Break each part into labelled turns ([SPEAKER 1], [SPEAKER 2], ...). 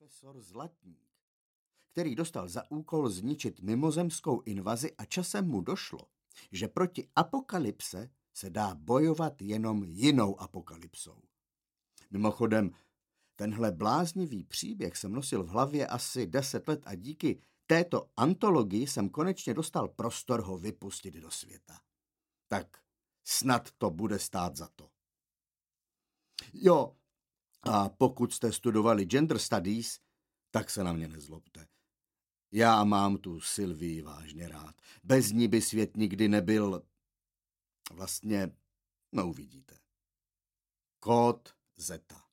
[SPEAKER 1] profesor Zlatník, který dostal za úkol zničit mimozemskou invazi a časem mu došlo, že proti apokalypse se dá bojovat jenom jinou apokalypsou. Mimochodem, tenhle bláznivý příběh jsem nosil v hlavě asi 10 let a díky této antologii jsem konečně dostal prostor ho vypustit do světa. Tak snad to bude stát za to. Jo, a pokud jste studovali gender studies, tak se na mě nezlobte. Já mám tu Sylvii vážně rád. Bez ní by svět nikdy nebyl... Vlastně, no uvidíte. Kód Zeta.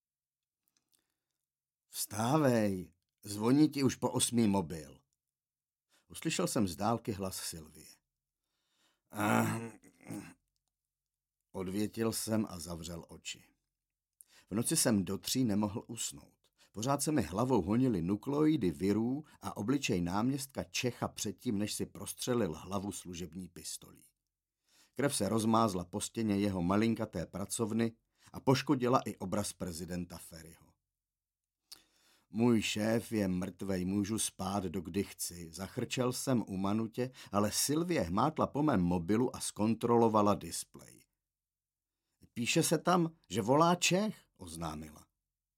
[SPEAKER 1] Vstávej, zvoní ti už po 8. mobil. Uslyšel jsem z dálky hlas Sylvie. Odvětil jsem a zavřel oči. V noci jsem do 3 nemohl usnout. Pořád se mi hlavou honily nukleoidy virů a obličej náměstka Čecha předtím, než si prostřelil hlavu služební pistolí. Krev se rozmázla po stěně jeho malinkaté pracovny a poškodila i obraz prezidenta Ferryho. Můj šéf je mrtvej, můžu spát, dokdy chci. Zachrčel jsem u manutě, ale Sylvie hmátla po mém mobilu a zkontrolovala displej. Píše se tam, že volá Čech, oznámila.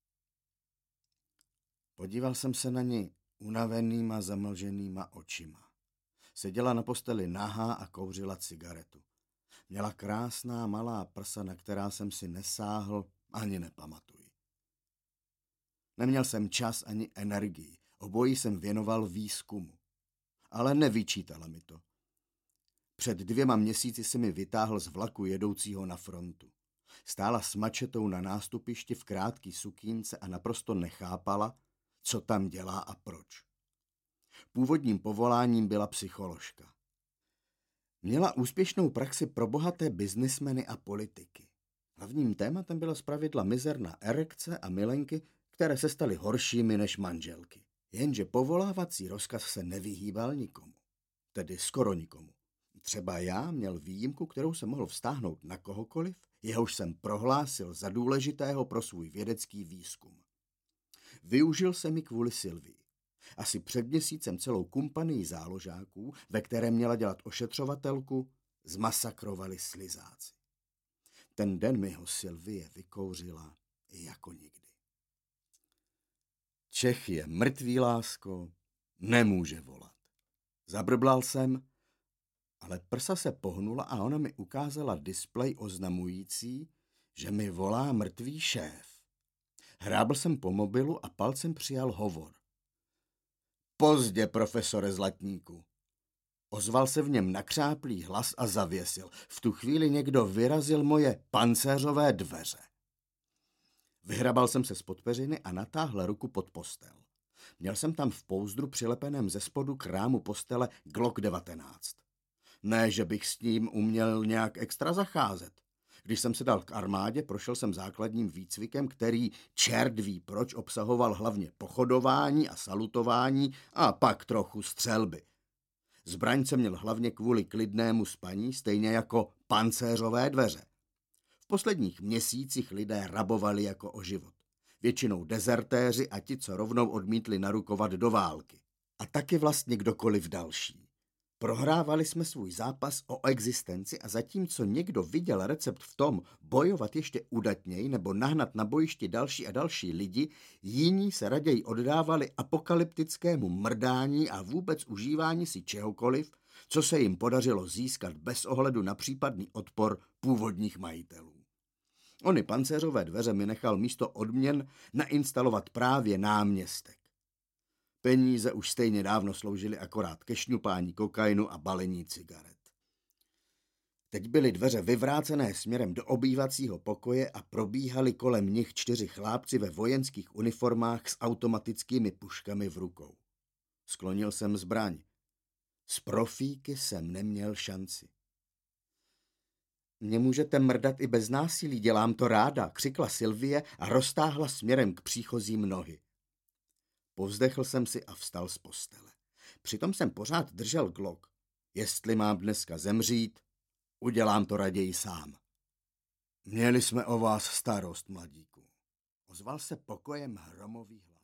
[SPEAKER 1] Podíval jsem se na ní unavenýma, zamlženýma očima. Seděla na posteli nahá a kouřila cigaretu. Měla krásná malá prsa, na která jsem si nesáhl, ani nepamatuji. Neměl jsem čas ani energii, obojí jsem věnoval výzkumu. Ale nevyčítala mi to. Před 2 měsíci si mi vytáhl z vlaku jedoucího na frontu. Stála s mačetou na nástupišti v krátký sukínce a naprosto nechápala, co tam dělá a proč. Původním povoláním byla psycholožka. Měla úspěšnou praxi pro bohaté biznismeny a politiky. Hlavním tématem byla zpravidla mizerná erekce a milenky, které se staly horšími než manželky. Jenže povolávací rozkaz se nevyhýbal nikomu. Tedy skoro nikomu. Třeba já měl výjimku, kterou jsem mohl vztáhnout na kohokoliv, jehož jsem prohlásil za důležitého pro svůj vědecký výzkum. Využil jsem ji kvůli Sylvii. Asi před měsícem celou kumpanii záložáků, ve které měla dělat ošetřovatelku, zmasakrovali slizáci. Ten den mi ho Sylvie vykouřila jako nikdy. Čech je mrtvý, lásko, nemůže volat. Zabrblal jsem, ale prsa se pohnula a ona mi ukázala displej oznamující, že mi volá mrtvý šéf. Hrábl jsem po mobilu a palcem přijal hovor. Pozdě, profesore Zlatníku. Ozval se v něm nakřáplý hlas a zavěsil. V tu chvíli někdo vyrazil moje pancéřové dveře. Vyhrabal jsem se z peřiny a natáhl ruku pod postel. Měl jsem tam v pouzdru přilepeném ze spodu k rámu postele Glock 19. Ne, že bych s ním uměl nějak extra zacházet. Když jsem se dal k armádě, prošel jsem základním výcvikem, který čert ví proč obsahoval hlavně pochodování a salutování a pak trochu střelby. Zbraň jsem měl hlavně kvůli klidnému spaní, stejně jako pancéřové dveře. V posledních měsících lidé rabovali jako o život. Většinou dezertéři a ti, co rovnou odmítli narukovat do války. A taky vlastně kdokoliv další. Prohrávali jsme svůj zápas o existenci a zatímco někdo viděl recept v tom bojovat ještě udatněji nebo nahnat na bojišti další a další lidi, jiní se raději oddávali apokalyptickému mrdání a vůbec užívání si čehokoliv, co se jim podařilo získat bez ohledu na případný odpor původních majitelů. Ony pancéřové dveře mi nechal místo odměn nainstalovat právě náměstek. Peníze už stejně dávno sloužily akorát ke šňupání kokainu a balení cigaret. Teď byly dveře vyvrácené směrem do obývacího pokoje a probíhali kolem nich 4 chlápci ve vojenských uniformách s automatickými puškami v rukou. Sklonil jsem zbraň. S profíky jsem neměl šanci. Mě můžete mrdat i bez násilí, dělám to ráda, křikla Sylvie a roztáhla směrem k příchozím nohy. Povzdechl jsem si a vstal z postele. Přitom jsem pořád držel Glock. Jestli mám dneska zemřít, udělám to raději sám. Měli jsme o vás starost, mladíku. Ozval se pokojem hromový hlas.